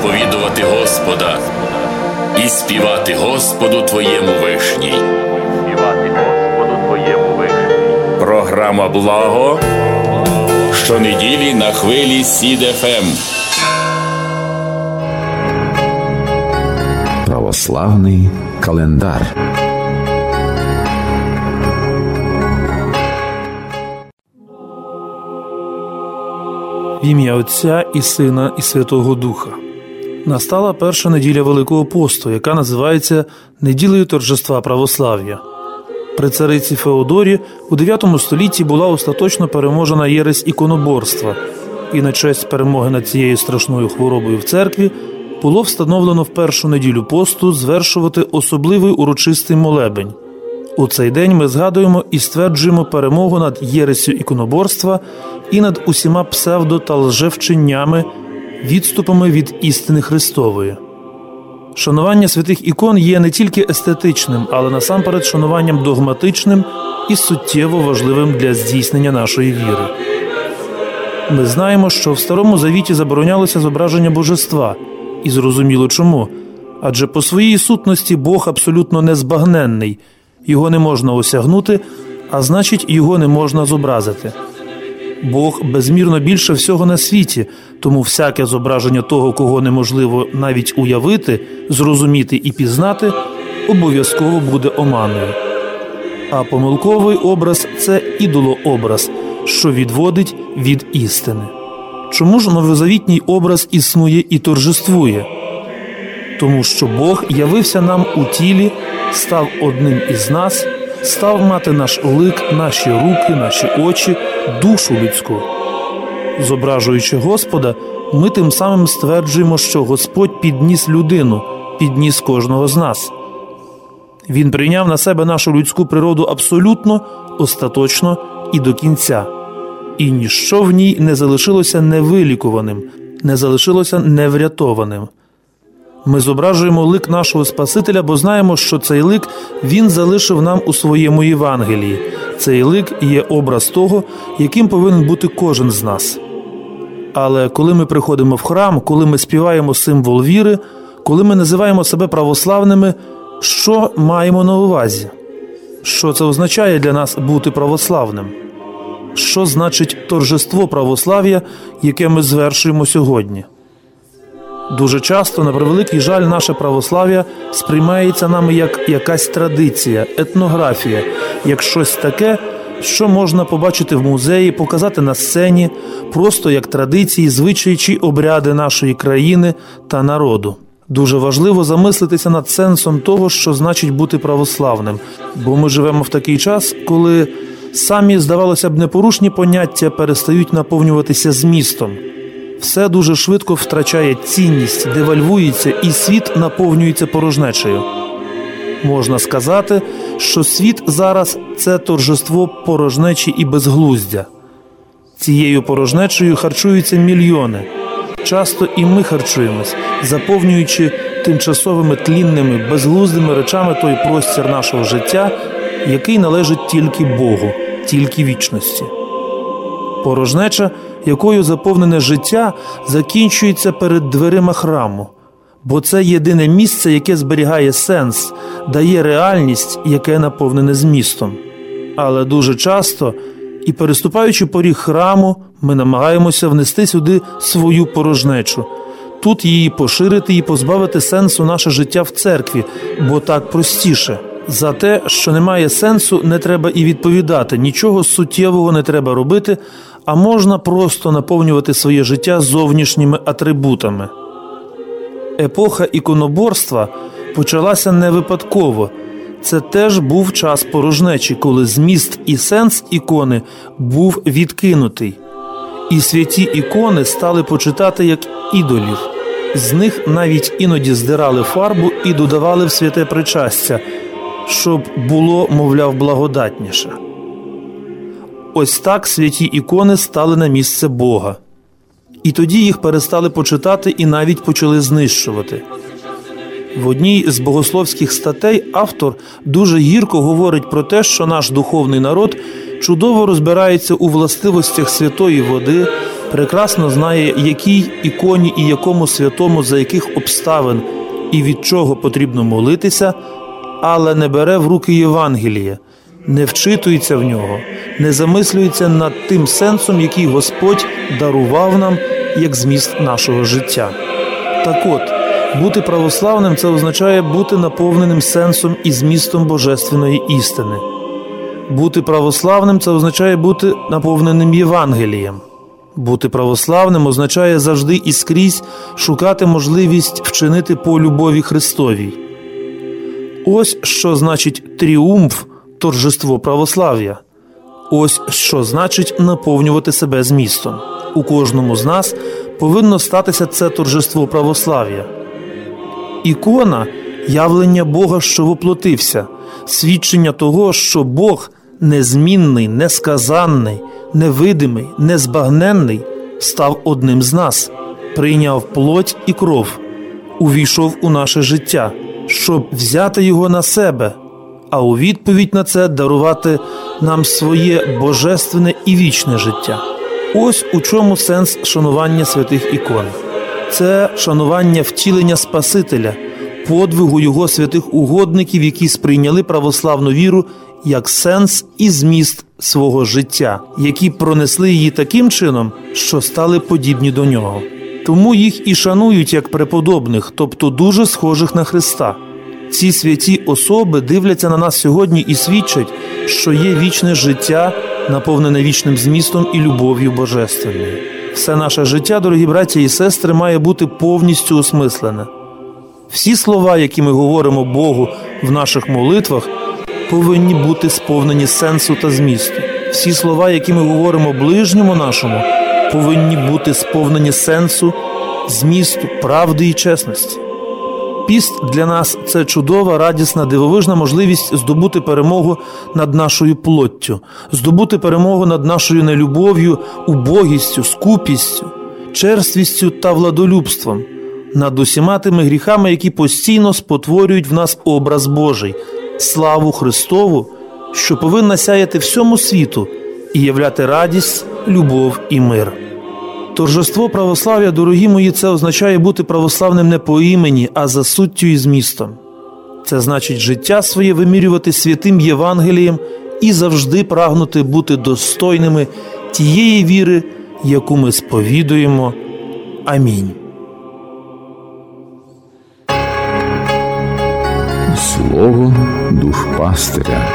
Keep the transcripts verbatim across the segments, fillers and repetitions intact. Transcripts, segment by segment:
сповідувати Господа і співати Господу Твоєму вишній. Співати Господу Твоєму вишній. Програма «Благо» щонеділі на хвилі Сід еф ем. Православний календар. В ім'я Отця і Сина і Святого Духа. Настала перша неділя Великого посту, яка називається неділею торжества православ'я. При цариці Феодорі у дев'ятому столітті була остаточно переможена єресь іконоборства, і на честь перемоги над цією страшною хворобою в церкві було встановлено в першу неділю посту звершувати особливий урочистий молебень. У цей день ми згадуємо і стверджуємо перемогу над єресю іконоборства і над усіма псевдо- та лжевченнями, відступами від істини Христової. Шанування святих ікон є не тільки естетичним, але насамперед шануванням догматичним і суттєво важливим для здійснення нашої віри. Ми знаємо, що в Старому Завіті заборонялося зображення божества, і зрозуміло чому. Адже по своїй сутності Бог абсолютно незбагненний, його не можна осягнути, а значить, його не можна зобразити. Бог безмірно більше всього на світі, тому всяке зображення того, кого неможливо навіть уявити, зрозуміти і пізнати, обов'язково буде оманою. А помилковий образ – це ідолообраз, що відводить від істини. Чому ж новозавітній образ існує і торжествує? Тому що Бог явився нам у тілі, став одним із нас, став мати наш лик, наші руки, наші очі, душу людську. Зображуючи Господа, ми тим самим стверджуємо, що Господь підніс людину, підніс кожного з нас. Він прийняв на себе нашу людську природу абсолютно, остаточно і до кінця. І ніщо в ній не залишилося невилікуваним, не залишилося неврятованим. Ми зображуємо лик нашого Спасителя, бо знаємо, що цей лик Він залишив нам у своєму Євангелії. Цей лик є образ того, яким повинен бути кожен з нас. Але коли ми приходимо в храм, коли ми співаємо символ віри, коли ми називаємо себе православними, що маємо на увазі? Що це означає для нас бути православним? Що значить торжество православ'я, яке ми звершуємо сьогодні? Дуже часто, на превеликий жаль, наше православ'я сприймається нами як якась традиція, етнографія, як щось таке, що можна побачити в музеї, показати на сцені, просто як традиції, звичаї чи обряди нашої країни та народу. Дуже важливо замислитися над сенсом того, що значить бути православним, бо ми живемо в такий час, коли самі, здавалося б, непорушні поняття перестають наповнюватися змістом. Все дуже швидко втрачає цінність, девальвується, і світ наповнюється порожнечею. Можна сказати, що світ зараз – це торжество порожнечі і безглуздя. Цією порожнечею харчуються мільйони. Часто і ми харчуємось, заповнюючи тимчасовими тлінними, безглуздими речами той простір нашого життя, який належить тільки Богу, тільки вічності. Порожнеча, якою заповнене життя, закінчується перед дверима храму, бо це єдине місце, яке зберігає сенс, дає реальність, яке наповнене змістом. Але дуже часто, і переступаючи поріг храму, ми намагаємося внести сюди свою порожнечу, тут її поширити і позбавити сенсу наше життя в церкві, бо так простіше. За те, що немає сенсу, не треба і відповідати, нічого суттєвого не треба робити, а можна просто наповнювати своє життя зовнішніми атрибутами. Епоха іконоборства почалася не випадково. Це теж був час порожнечі, коли зміст і сенс ікони був відкинутий. І святі ікони стали почитати як ідолів. З них навіть іноді здирали фарбу і додавали в святе причастя, щоб було, мовляв, благодатніше. Ось так святі ікони стали на місце Бога. І тоді їх перестали почитати і навіть почали знищувати. В одній з богословських статей автор дуже гірко говорить про те, що наш духовний народ чудово розбирається у властивостях святої води, прекрасно знає, якій іконі і якому святому за яких обставин і від чого потрібно молитися, але не бере в руки Євангеліє, не вчитується в нього, не замислюється над тим сенсом, який Господь дарував нам як зміст нашого життя. Так от, бути православним – це означає бути наповненим сенсом і змістом божественної істини. Бути православним – це означає бути наповненим Євангелієм. Бути православним означає завжди і скрізь шукати можливість вчинити по любові Христовій. Ось що значить тріумф, торжество православ'я. Ось що значить наповнювати себе змістом. У кожному з нас повинно статися це торжество православ'я. Ікона – явлення Бога, що воплотився, свідчення того, що Бог незмінний, несказанний, невидимий, незбагненний став одним з нас, прийняв плоть і кров, увійшов у наше життя, щоб взяти його на себе, а у відповідь на це дарувати нам своє божественне і вічне життя. Ось у чому сенс шанування святих ікон. Це шанування втілення Спасителя, подвигу його святих угодників, які сприйняли православну віру як сенс і зміст свого життя, які пронесли її таким чином, що стали подібні до нього. Тому їх і шанують як преподобних, тобто дуже схожих на Христа. Ці святі особи дивляться на нас сьогодні і свідчать, що є вічне життя, наповнене вічним змістом і любов'ю божественною. Все наше життя, дорогі браття і сестри, має бути повністю осмислене. Всі слова, які ми говоримо Богу в наших молитвах, повинні бути сповнені сенсу та змісту. Всі слова, які ми говоримо ближньому нашому, повинні бути сповнені сенсу, змісту, правди і чесності. Піст для нас – це чудова, радісна, дивовижна можливість здобути перемогу над нашою плоттю, здобути перемогу над нашою нелюбов'ю, убогістю, скупістю, черствістю та владолюбством, над усіма тими гріхами, які постійно спотворюють в нас образ Божий, славу Христову, що повинна сяяти всьому світу і являти радість, любов і мир. Торжество православ'я, дорогі мої, це означає бути православним не по імені, а за суттю і змістом. Це значить життя своє вимірювати святим Євангелієм і завжди прагнути бути достойними тієї віри, яку ми сповідуємо. Амінь. Слово душпастиря.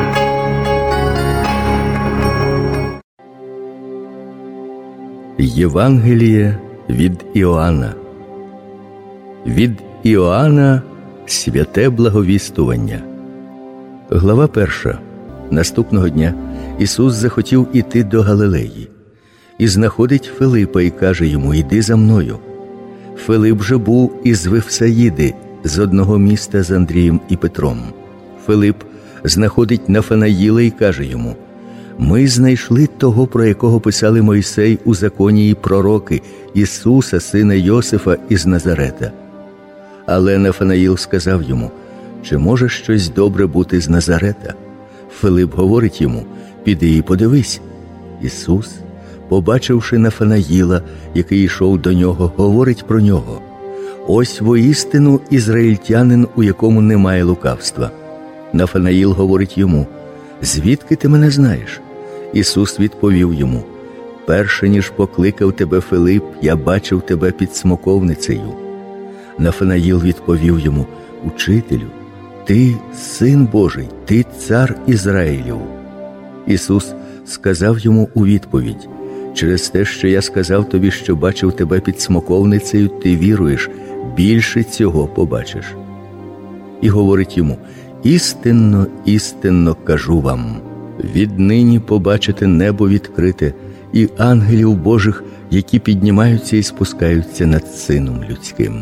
Євангеліє від Іоанна. Від Іоанна святе благовістування. Глава перша. Наступного дня Ісус захотів іти до Галилеї. І знаходить Филипа і каже йому: «Іди за мною». Филип же був із Вифсаїди, з одного міста з Андрієм і Петром. Филип знаходить Нафанаїла і каже йому: «Ми знайшли того, про якого писали Мойсей у законі і пророки, Ісуса, сина Йосифа із Назарета». Але Нафанаїл сказав йому: «Чи може щось добре бути з Назарета?» Филип говорить йому: «Піди і подивись». Ісус, побачивши Нафанаїла, який йшов до нього, говорить про нього: «Ось воістину ізраїльтянин, у якому немає лукавства». Нафанаїл говорить йому: «Звідки ти мене знаєш?» Ісус відповів йому: «Перше, ніж покликав тебе Филип, я бачив тебе під смоковницею». Нафанаїл відповів йому: «Учителю, ти Син Божий, ти цар Ізраїлів». Ісус сказав йому у відповідь: «Через те, що я сказав тобі, що бачив тебе під смоковницею, ти віруєш, більше цього побачиш». І говорить йому: «Істинно, істинно кажу вам, віднині побачите небо відкрите і ангелів Божих, які піднімаються і спускаються над Сином Людським».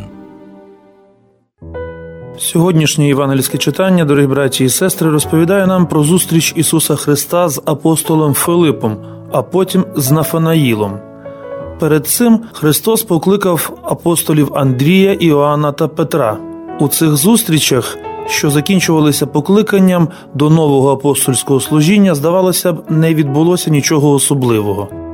Сьогоднішнє євангельське читання, дорогі браті і сестри, розповідає нам про зустріч Ісуса Христа з апостолом Филипом, а потім з Нафанаїлом. Перед цим Христос покликав апостолів Андрія, Іоанна та Петра. У цих зустрічах, що закінчувалися покликанням до нового апостольського служіння, здавалося б, не відбулося нічого особливого.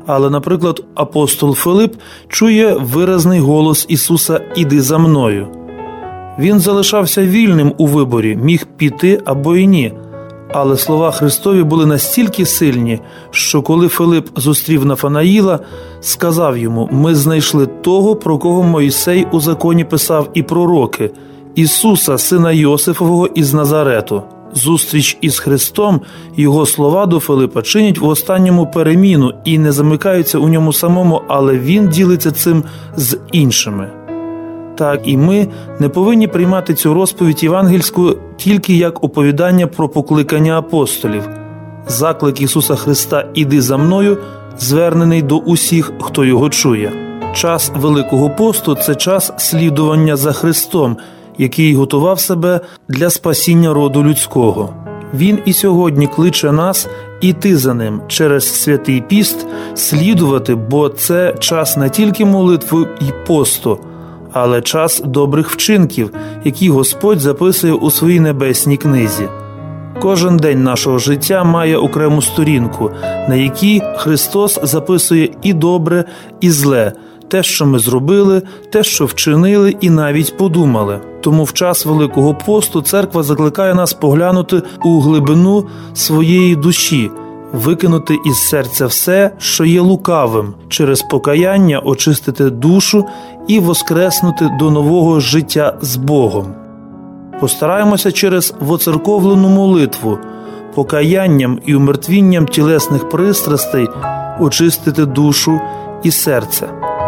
Але, наприклад, апостол Филип чує виразний голос Ісуса «Іди за мною». Він залишався вільним у виборі, міг піти або й ні. Але слова Христові були настільки сильні, що коли Филип зустрів Нафанаїла, сказав йому: «Ми знайшли того, про кого Мойсей у законі писав і пророки, Ісуса, сина Йосифового із Назарету». Зустріч із Христом, його слова до Филипа чинять в останньому переміну і не замикаються у ньому самому, але він ділиться цим з іншими. Так і ми не повинні приймати цю розповідь євангельську тільки як оповідання про покликання апостолів. Заклик Ісуса Христа «Іди за мною» звернений до усіх, хто його чує. Час Великого посту – це час слідування за Христом, який готував себе для спасіння роду людського. Він і сьогодні кличе нас іти за ним через святий піст, слідувати, бо це час не тільки молитви і посту, але час добрих вчинків, які Господь записує у своїй небесній книзі. Кожен день нашого життя має окрему сторінку, на якій Христос записує і добре, і зле, те, що ми зробили, те, що вчинили і навіть подумали. Тому в час Великого посту церква закликає нас поглянути у глибину своєї душі, викинути із серця все, що є лукавим, через покаяння очистити душу і воскреснути до нового життя з Богом. Постараємося через воцерковлену молитву, покаянням і умертвінням тілесних пристрастей очистити душу і серце.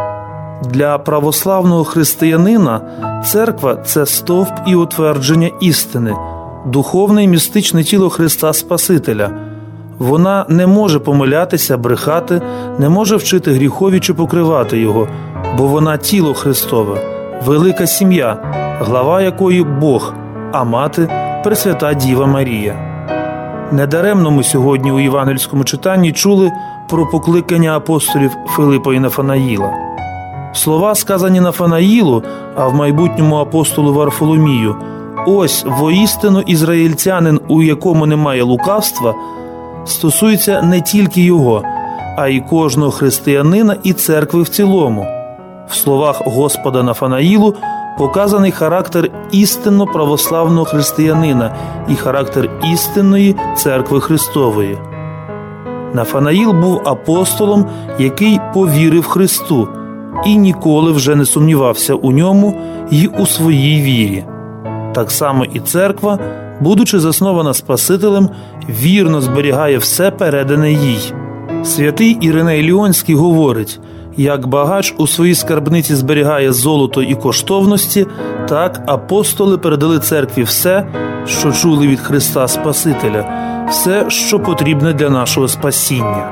Для православного християнина церква – це стовп і утвердження істини, духовне і містичне тіло Христа Спасителя. Вона не може помилятися, брехати, не може вчити гріхові чи покривати його, бо вона тіло Христове, велика сім'я, глава якої Бог, а мати – Пресвята Діва Марія. Недаремно ми сьогодні у євангельському читанні чули про покликання апостолів Филипа і Нафанаїла. Слова, сказані Нафанаїлу, а в майбутньому апостолу Варфоломію: «Ось воістину ізраїльтянин, у якому немає лукавства», стосується не тільки його, а й кожного християнина і церкви в цілому. В словах Господа Нафанаїлу показаний характер істинно православного християнина і характер істинної церкви Христової. Нафанаїл був апостолом, який повірив Христу і ніколи вже не сумнівався у ньому й у своїй вірі. Так само і церква, будучи заснована Спасителем, вірно зберігає все передане їй. Святий Іриней Ліонський говорить: як багач у своїй скарбниці зберігає золото і коштовності, так апостоли передали церкві все, що чули від Христа Спасителя, все, що потрібне для нашого спасіння.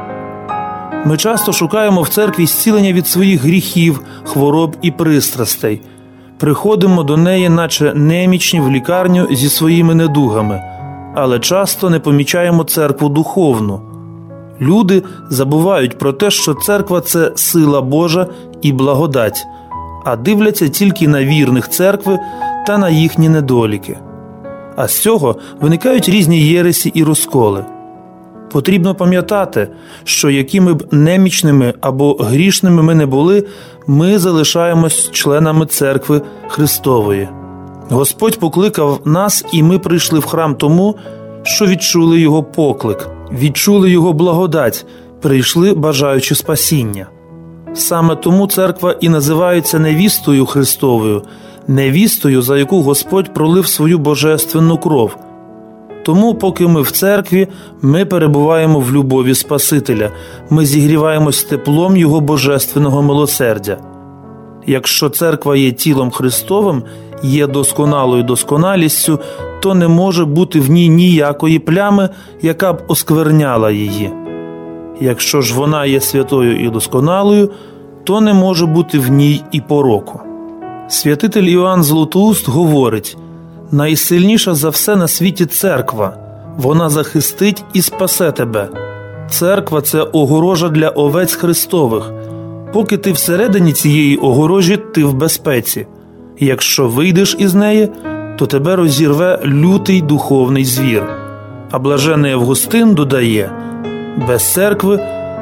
Ми часто шукаємо в церкві зцілення від своїх гріхів, хвороб і пристрастей. Приходимо до неї, наче немічні в лікарню зі своїми недугами, але часто не помічаємо церкву духовну. Люди забувають про те, що церква – це сила Божа і благодать, а дивляться тільки на вірних церкви та на їхні недоліки. А з цього виникають різні єресі і розколи. Потрібно пам'ятати, що якими б немічними або грішними ми не були, ми залишаємось членами церкви Христової. Господь покликав нас, і ми прийшли в храм тому, що відчули Його поклик, відчули Його благодать, прийшли, бажаючи спасіння. Саме тому церква і називається невістою Христовою, невістою, за яку Господь пролив свою божественну кров. Тому, поки ми в церкві, ми перебуваємо в любові Спасителя, ми зігріваємось теплом Його божественного милосердя. Якщо церква є тілом Христовим, є досконалою досконалістю, то не може бути в ній ніякої плями, яка б оскверняла її. Якщо ж вона є святою і досконалою, то не може бути в ній і пороку. Святитель Іоанн Златоуст говорить: найсильніша за все на світі церква. Вона захистить і спасе тебе. Церква – це огорожа для овець Христових. Поки ти всередині цієї огорожі, ти в безпеці. Якщо вийдеш із неї, то тебе розірве лютий духовний звір. А блажений Августин додає: без церкви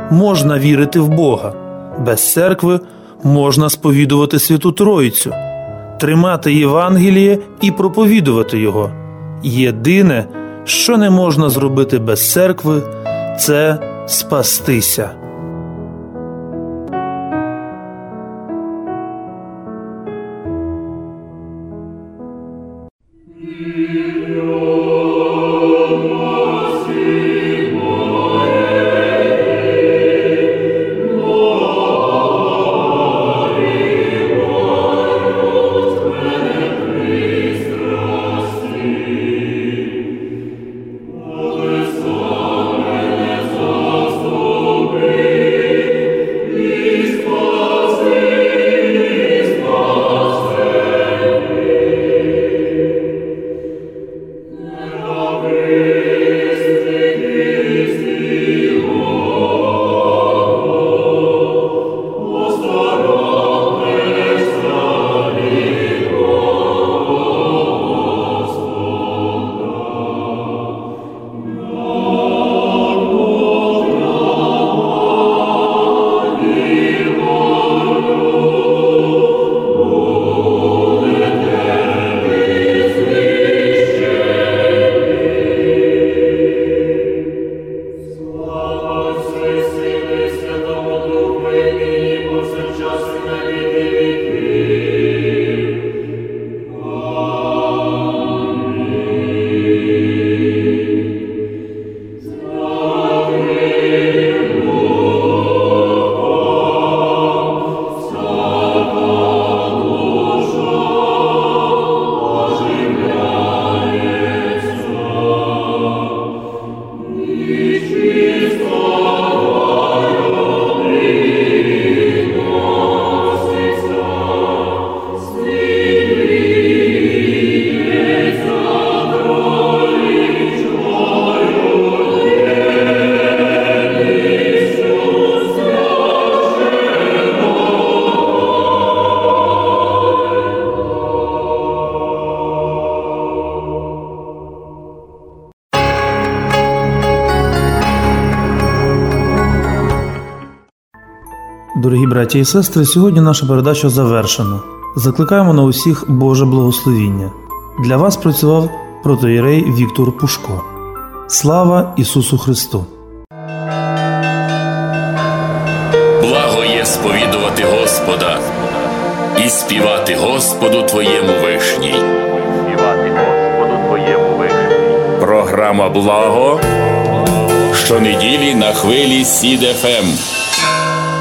можна вірити в Бога. Без церкви можна сповідувати Святу Троїцю, тримати Євангеліє і проповідувати його. Єдине, що не можна зробити без церкви, це спастися. Дорогі браті і сестри, сьогодні наша передача завершена. Закликаємо на усіх Боже благословіння. Для вас працював протоієрей Віктор Пушко. Слава Ісусу Христу! Благо є сповідувати Господа і співати Господу Твоєму вишній. Співати Господу Твоєму вишній. Програма «Благо» щонеділі на хвилі Сід еф ем.